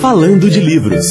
Falando de Livros.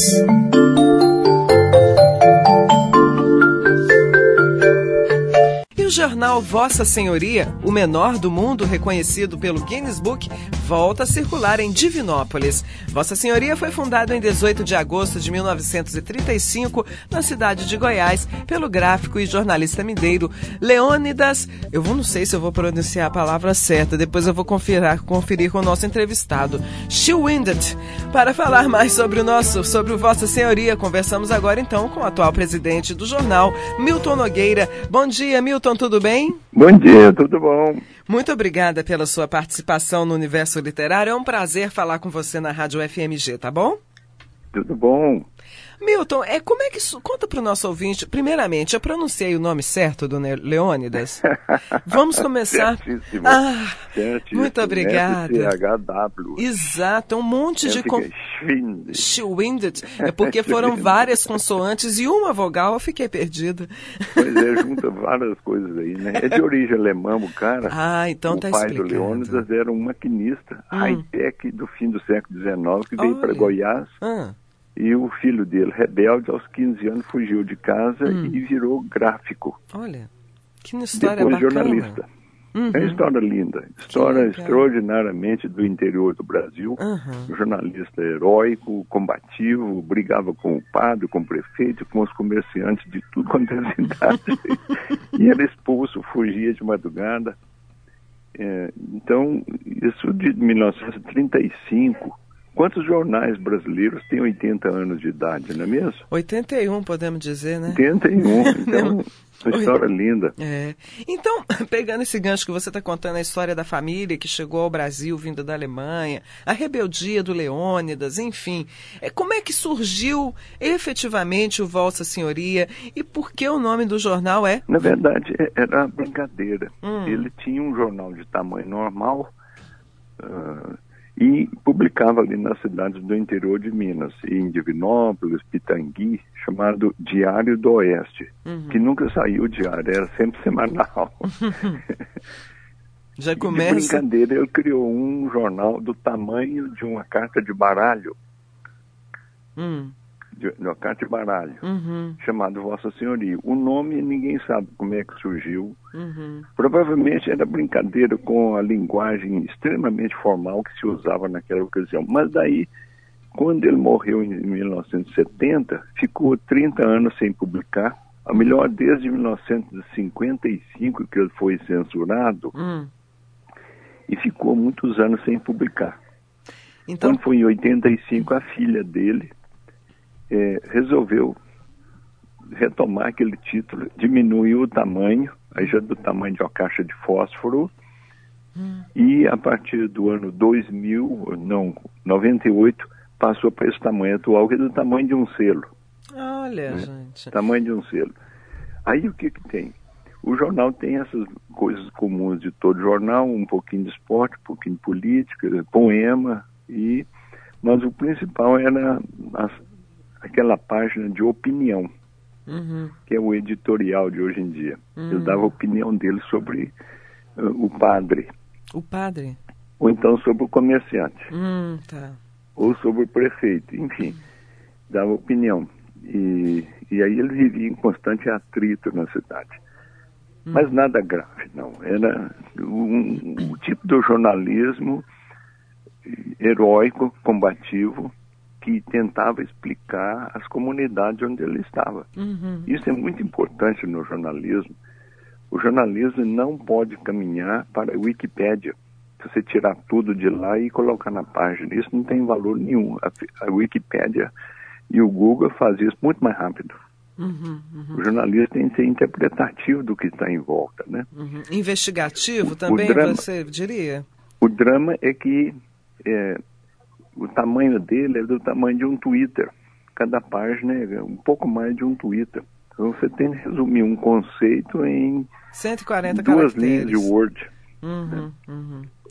O jornal Vossa Senhoria, o menor do mundo reconhecido pelo Guinness Book, volta a circular em Divinópolis. Vossa Senhoria foi fundado em 18 de agosto de 1935, na cidade de Goiás, pelo gráfico e jornalista mineiro Leônidas. Eu não sei se eu vou pronunciar a palavra certa, depois eu vou conferir com o nosso entrevistado, Schwindet. Para falar mais sobre o Vossa Senhoria, conversamos agora então com o atual presidente do jornal, Milton Nogueira. Bom dia, Milton. Tudo bem? Bom dia, tudo bom? Muito obrigada pela sua participação no Universo Literário. É um prazer falar com você na Rádio FMG, tá bom? Tudo bom. Milton, como é que isso... Conta para o nosso ouvinte. Primeiramente, eu pronunciei o nome certo do Leônidas? Vamos começar... Certíssimo. Certíssimo. Muito obrigada. SCHW. Exato, um monte de... Schwindet. É porque foram várias consoantes e uma vogal, eu fiquei perdida. Pois é, junta várias coisas aí, né? É de origem alemã, o cara. Então tá explicado. O pai do Leônidas era um maquinista, high-tech do fim do século XIX, que veio para Goiás. E o filho dele, rebelde, aos 15 anos, fugiu de casa e virou gráfico. Olha, que história depois bacana. Jornalista. É uma história linda. História extraordinariamente do interior do Brasil. Um jornalista heróico, combativo, brigava com o padre, com o prefeito, com os comerciantes de tudo quanto é cidade. E era expulso, fugia de madrugada. Então, isso de 1935... Quantos jornais brasileiros têm 80 anos de idade, não é mesmo? 81, podemos dizer, né? 81, então, uma história linda. Então, pegando esse gancho que você está contando, a história da família que chegou ao Brasil vindo da Alemanha, a rebeldia do Leônidas, enfim, como é que surgiu efetivamente o Vossa Senhoria e por que o nome do jornal é? Na verdade, era brincadeira. Ele tinha um jornal de tamanho normal, e publicava ali nas cidades do interior de Minas, em Divinópolis, Pitangui, chamado Diário do Oeste, que nunca saiu diário, era sempre semanal. Já começa... De brincadeira, ele criou um jornal do tamanho de uma carta de baralho, de uma carta de baralho, chamado Vossa Senhoria. O nome ninguém sabe como é que surgiu. Provavelmente era brincadeira com a linguagem extremamente formal que se usava naquela ocasião. Mas daí, quando ele morreu em 1970, ficou 30 anos sem publicar. A melhor, desde 1955 que ele foi censurado, e ficou muitos anos sem publicar. Então... Quando foi em 85, a filha dele resolveu retomar aquele título, diminuiu o tamanho, aí já do tamanho de uma caixa de fósforo, e a partir do ano 98, passou para esse tamanho atual, que é do tamanho de um selo. Olha, gente. Tamanho de um selo. Aí o que tem? O jornal tem essas coisas comuns de todo jornal, um pouquinho de esporte, um pouquinho de política, poema, mas o principal era aquela página de opinião, que é o editorial de hoje em dia. Ele dava a opinião dele sobre o padre. O padre? Ou então sobre o comerciante. Tá. Ou sobre o prefeito, enfim, dava opinião. E aí ele vivia em constante atrito na cidade. Mas nada grave, não. Era o tipo do jornalismo heróico, combativo, que tentava explicar as comunidades onde ele estava. Isso é muito importante no jornalismo. O jornalismo não pode caminhar para a Wikipédia. Você tirar tudo de lá e colocar na página. Isso não tem valor nenhum. A Wikipédia e o Google fazem isso muito mais rápido. O jornalista tem que ser interpretativo do que está em volta, né? Investigativo também, você diria? O drama é que o tamanho dele é do tamanho de um Twitter. Cada página é um pouco mais de um Twitter. Então você tem que resumir um conceito em 140 duas caracteres. linhas de Word.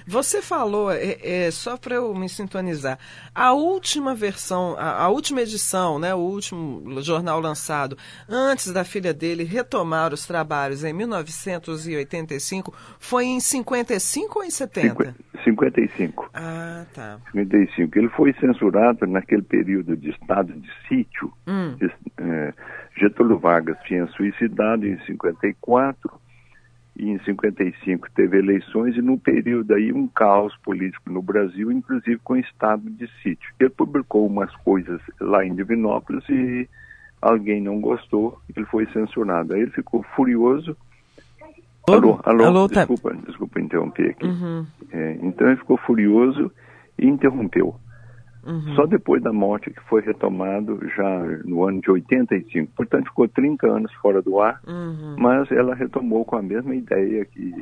Você falou, só para eu me sintonizar, a última versão, a última edição, né, o último jornal lançado, antes da filha dele retomar os trabalhos em 1985, foi em 55 ou em 70? 55. Ah, tá. 55. Ele foi censurado naquele período de estado de sítio. Getúlio Vargas tinha suicidado em 54 e em 55 teve eleições e no período aí um caos político no Brasil, inclusive com estado de sítio. Ele publicou umas coisas lá em Divinópolis e alguém não gostou, ele foi censurado. Aí ele ficou furioso. Alô, tá. Desculpa interromper aqui. Então ele ficou furioso e interrompeu. Só depois da morte que foi retomado já no ano de 85. Portanto, ficou 30 anos fora do ar, mas ela retomou com a mesma ideia que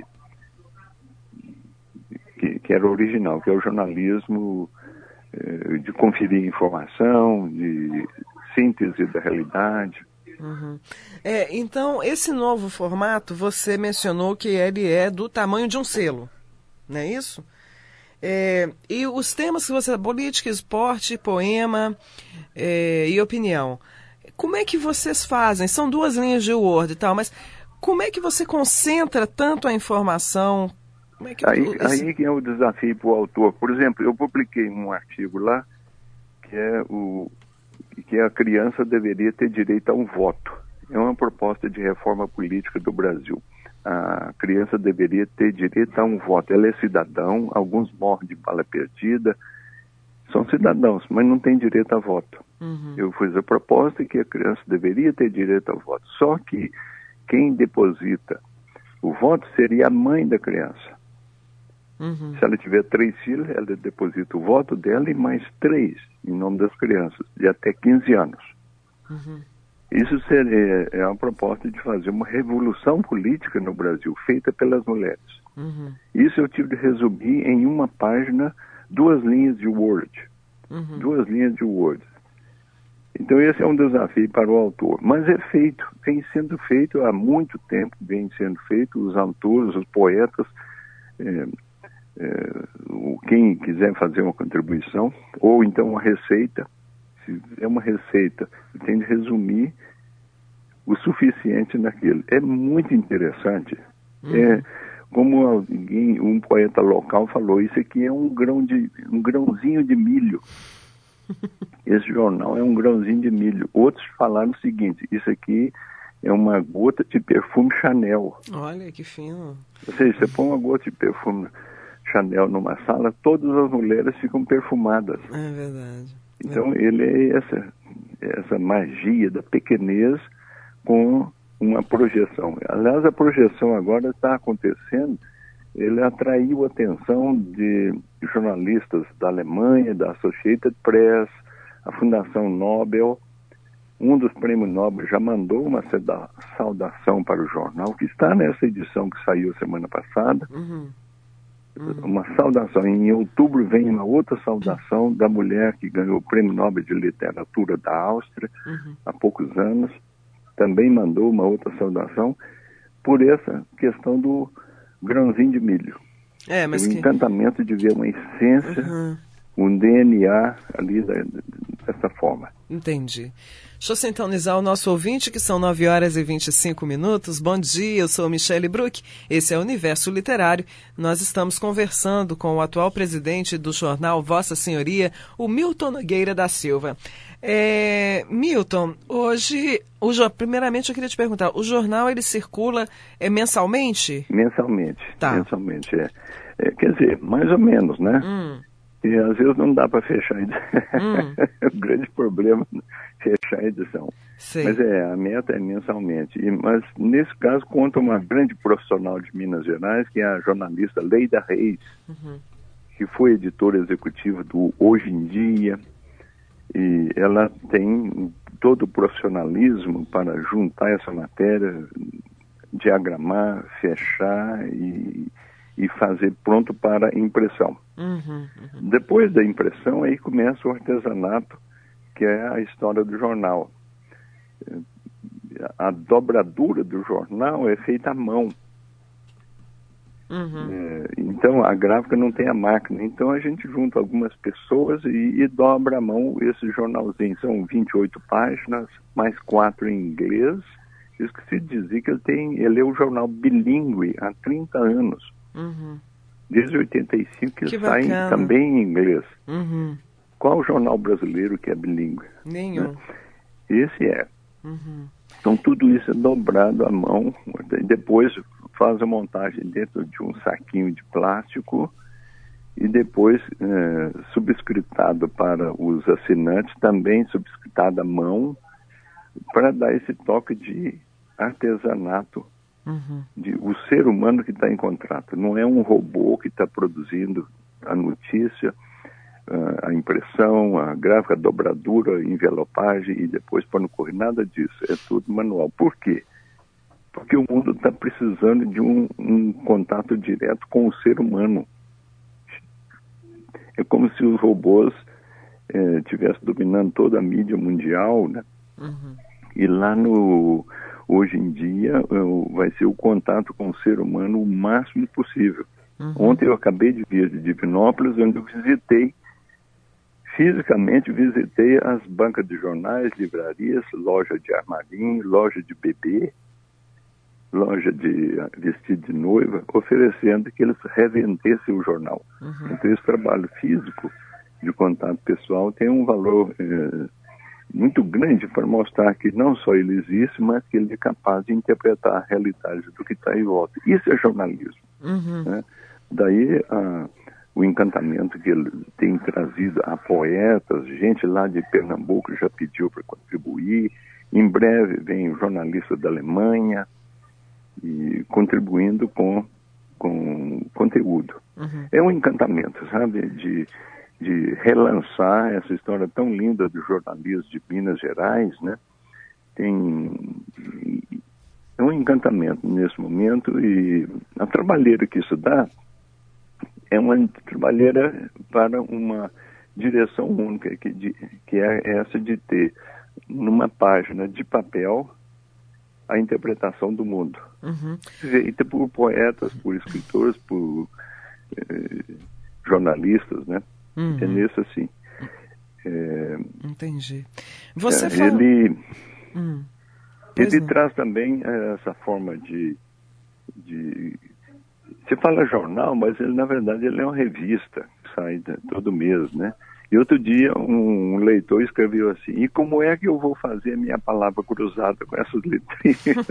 era original, que é o jornalismo de conferir informação, de síntese da realidade. Então, esse novo formato, você mencionou que ele é do tamanho de um selo, não é isso? E os temas que você... política, esporte, poema e opinião. Como é que vocês fazem? São 2 linhas de Word e tal, mas como é que você concentra tanto a informação? Como é que aí que é o desafio para o autor. Por exemplo, eu publiquei um artigo lá que a criança deveria ter direito a um voto. É uma proposta de reforma política do Brasil. A criança deveria ter direito a um voto. Ela é cidadão, alguns morrem de bala perdida, são cidadãos, mas não têm direito a voto. Eu fiz a proposta que a criança deveria ter direito ao voto. Só que quem deposita o voto seria a mãe da criança. Se ela tiver 3 filhos, ela deposita o voto dela e mais 3 em nome das crianças, de até 15 anos. Isso é uma proposta de fazer uma revolução política no Brasil, feita pelas mulheres. Isso eu tive de resumir em uma página, 2 linhas de Word. 2 linhas de Word. Então esse é um desafio para o autor. Mas vem sendo feito há muito tempo, os autores, os poetas, quem quiser fazer uma contribuição, ou então uma receita. Se é uma receita, tem de resumir o suficiente naquilo. É muito interessante. Como um poeta local falou, isso aqui é um grãozinho de milho. Esse jornal é um grãozinho de milho. Outros falaram o seguinte: isso aqui é uma gota de perfume Chanel. Olha que fino. Ou seja, você põe uma gota de perfume Chanel numa sala, todas as mulheres ficam perfumadas. É verdade. Então ele é essa magia da pequenez com uma projeção. Aliás, a projeção agora está acontecendo. Ele atraiu a atenção de jornalistas da Alemanha, da Associated Press, a Fundação Nobel. Um dos prêmios Nobel já mandou uma saudação para o jornal, que está nessa edição que saiu semana passada. Uma saudação. Em outubro vem uma outra saudação da mulher que ganhou o Prêmio Nobel de Literatura da Áustria há poucos anos. Também mandou uma outra saudação por essa questão do grãozinho de milho. O encantamento de ver uma essência, um DNA ali dessa forma. Entendi. Deixa eu sintonizar o nosso ouvinte, que são 9h25. Bom dia, eu sou Michele Bruck. Esse é o Universo Literário. Nós estamos conversando com o atual presidente do jornal Vossa Senhoria, o Milton Nogueira da Silva. Milton, hoje, primeiramente eu queria te perguntar, o jornal ele circula mensalmente? Mensalmente, tá. Mensalmente, quer dizer, mais ou menos, né? E às vezes não dá para fechar a edição. É o grande problema, fechar a edição. Sim. Mas a meta é mensalmente. Mas nesse caso conta uma grande profissional de Minas Gerais, que é a jornalista Leida Reis, que foi editora executiva do Hoje em Dia. E ela tem todo o profissionalismo para juntar essa matéria, diagramar, fechar e fazer pronto para impressão. Depois da impressão, aí começa o artesanato, que é a história do jornal. A dobradura do jornal é feita à mão. Então, a gráfica não tem a máquina. Então, a gente junta algumas pessoas e dobra a mão esse jornalzinho. São 28 páginas, mais 4 em inglês. Eu esqueci de dizer que ele é um jornal bilíngue há 30 anos. Desde 85 que sai também em inglês. Qual jornal brasileiro que é bilíngue? Nenhum. Né? Esse é. Então, tudo isso é dobrado à mão. Depois faz a montagem dentro de um saquinho de plástico e depois subscritado para os assinantes, também subscritado à mão, para dar esse toque de artesanato, o ser humano que está em contrato. Não é um robô que está produzindo a notícia, a impressão, a gráfica, a dobradura, a envelopagem e depois para não correr nada disso. É tudo manual. Por quê? Porque o mundo está precisando de um contato direto com o ser humano. É como se os robôs estivessem dominando toda a mídia mundial, né? E lá hoje em dia vai ser o contato com o ser humano o máximo possível. Ontem eu acabei de vir de Divinópolis, onde eu fisicamente visitei as bancas de jornais, livrarias, loja de armarinho, loja de bebê, loja de vestido de noiva, oferecendo que eles revendessem o jornal. Então esse trabalho físico de contato pessoal tem um valor muito grande para mostrar que não só ele existe, mas que ele é capaz de interpretar a realidade do que está em volta. Isso é jornalismo. Né? Daí o encantamento que ele tem trazido a poetas, gente lá de Pernambuco já pediu para contribuir. Em breve vem um jornalista da Alemanha e contribuindo com conteúdo. É um encantamento, sabe, de relançar essa história tão linda do jornalismo de Minas Gerais, né? É um encantamento nesse momento, e a trabalheira que isso dá é uma trabalheira para uma direção única, que é essa de ter numa página de papel a interpretação do mundo, feita por poetas, por escritores, por jornalistas, né? É nisso assim. Entendi. Você falou... Ele traz também essa forma de... Você fala jornal, mas ele, na verdade, ele é uma revista que sai todo mês, né? E outro dia um leitor escreveu assim: e como é que eu vou fazer a minha palavra cruzada com essas letrinhas?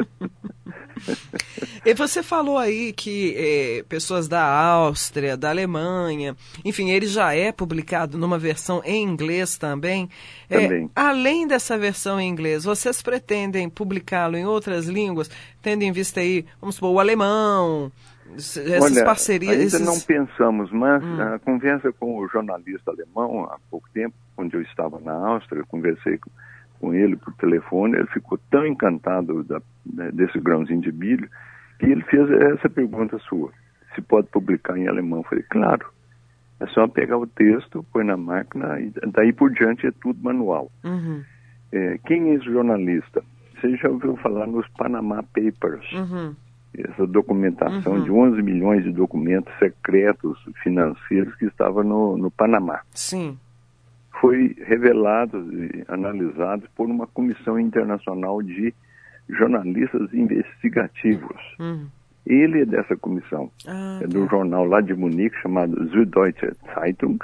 E você falou aí que pessoas da Áustria, da Alemanha, enfim, ele já é publicado numa versão em inglês também. Também. Além dessa versão em inglês, vocês pretendem publicá-lo em outras línguas, tendo em vista aí, vamos supor, o alemão, essas parcerias? Ainda não pensamos, mas a conversa com o jornalista alemão, há pouco tempo, onde eu estava na Áustria, eu conversei com ele por telefone, ele ficou tão encantado desse grãozinho de milho, que ele fez essa pergunta sua: se pode publicar em alemão? Eu falei, claro, é só pegar o texto, põe na máquina, e daí por diante é tudo manual. Quem é esse jornalista? Você já ouviu falar nos Panama Papers? Essa documentação de 11 milhões de documentos secretos financeiros que estavam no Panamá. Sim. Foi revelado e analisado por uma comissão internacional de jornalistas investigativos. Ele é dessa comissão. É do jornal lá de Munique, chamado Süddeutsche Zeitung,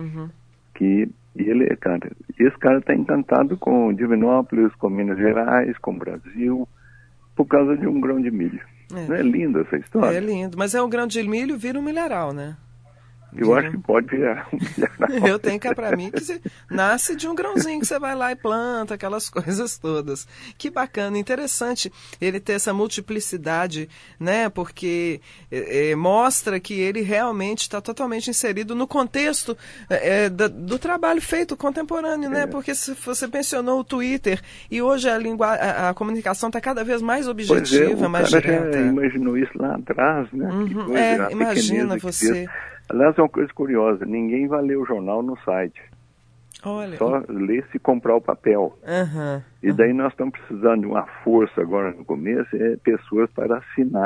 que esse cara está encantado com Divinópolis, com Minas Gerais, com o Brasil, por causa de um grão de milho. Não é linda essa história? É lindo, mas o grão de milho vira um milharal, né? Eu acho que pode virar um milharal. Eu tenho cá pra mim que nasce de um grãozinho que você vai lá e planta, aquelas coisas todas. Que bacana, interessante ele ter essa multiplicidade, né? Porque mostra que ele realmente está totalmente inserido no contexto do trabalho feito contemporâneo, né? Porque se você mencionou o Twitter, e hoje a comunicação está cada vez mais objetiva, mais direta. O cara já imaginou isso lá atrás, né? Imagina você... Aliás, é uma coisa curiosa, ninguém vai ler o jornal no site. Olha. Só ler se comprar o papel. E daí nós estamos precisando de uma força agora no começo, pessoas para assinar.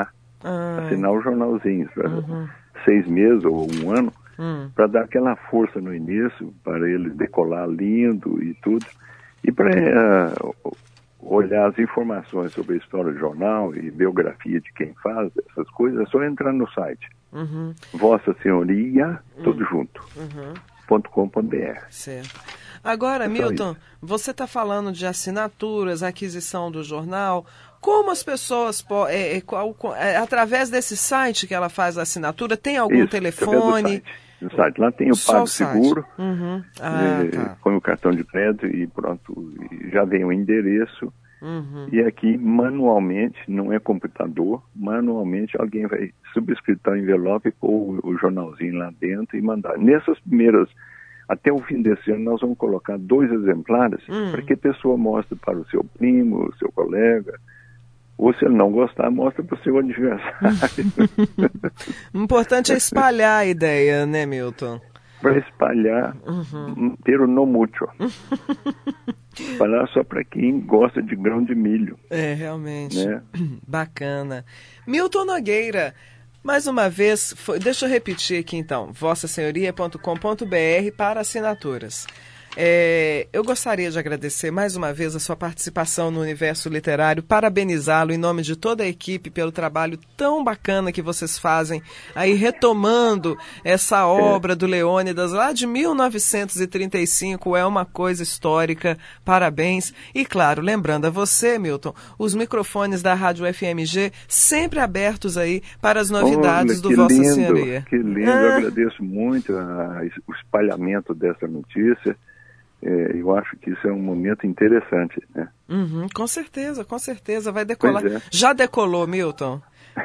assinar os jornalzinhos, 6 meses ou 1 ano, para dar aquela força no início, para ele decolar lindo e tudo, e para olhar as informações sobre a história do jornal e biografia de quem faz essas coisas, é só entrar no site. Vossa Senhoria, tudo junto, .com.br. Certo. Agora, Milton, você está falando de assinaturas, aquisição do jornal. Como as pessoas, através desse site que ela faz a assinatura, tem algum telefone? No site. Lá tem o PagSeguro, Tá. põe o cartão de crédito e pronto, já vem o endereço. E aqui, manualmente, não é computador, manualmente alguém vai subscritar o envelope, pôr o jornalzinho lá dentro e mandar. Nessas primeiras, até o fim desse ano, nós vamos colocar 2 exemplares para que a pessoa mostre para o seu primo, o seu colega, ou se ele não gostar, mostra para o seu adversário. O importante é espalhar a ideia, né, Milton? Para espalhar, ter o no mútuo. Espalhar só para quem gosta de grão de milho. Realmente. Né? Bacana. Milton Nogueira, mais uma vez, deixa eu repetir aqui então, vossasenhoria.com.br para assinaturas. Eu gostaria de agradecer mais uma vez a sua participação no Universo Literário, parabenizá-lo em nome de toda a equipe pelo trabalho tão bacana que vocês fazem, aí retomando essa obra do Leônidas lá de 1935, é uma coisa histórica, parabéns. E claro, lembrando a você, Milton, os microfones da Rádio FMG sempre abertos aí para as novidades do Vossa Senhoria. Que lindo, eu agradeço muito o espalhamento dessa notícia. Eu acho que isso é um momento interessante, né? Com certeza, vai decolar. Já decolou, Milton?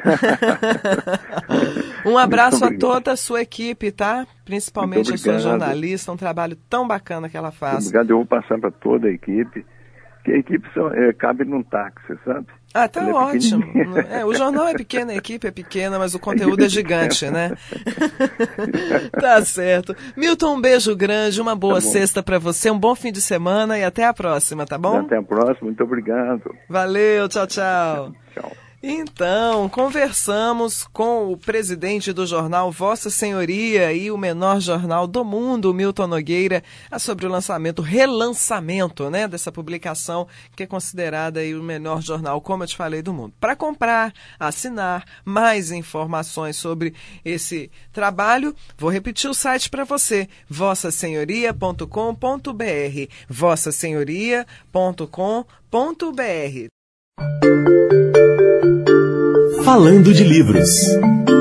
Um abraço a toda a sua equipe, tá? Principalmente a sua jornalista, um trabalho tão bacana que ela faz. Obrigado, eu vou passar para toda a equipe, que a equipe cabe num táxi, sabe? Tá ótimo. O jornal é pequeno, a equipe é pequena, mas o conteúdo é gigante, né? Tá certo. Milton, um beijo grande, uma boa sexta para você, um bom fim de semana e até a próxima, tá bom? Até a próxima, muito obrigado. Valeu, tchau. Tchau. Então, conversamos com o presidente do jornal Vossa Senhoria e o menor jornal do mundo, Milton Nogueira, sobre o relançamento, né, dessa publicação que é considerada aí o menor jornal, como eu te falei, do mundo. Para comprar, assinar, mais informações sobre esse trabalho, vou repetir o site para você, vossasenhoria.com.br, vossasenhoria.com.br. Falando de livros.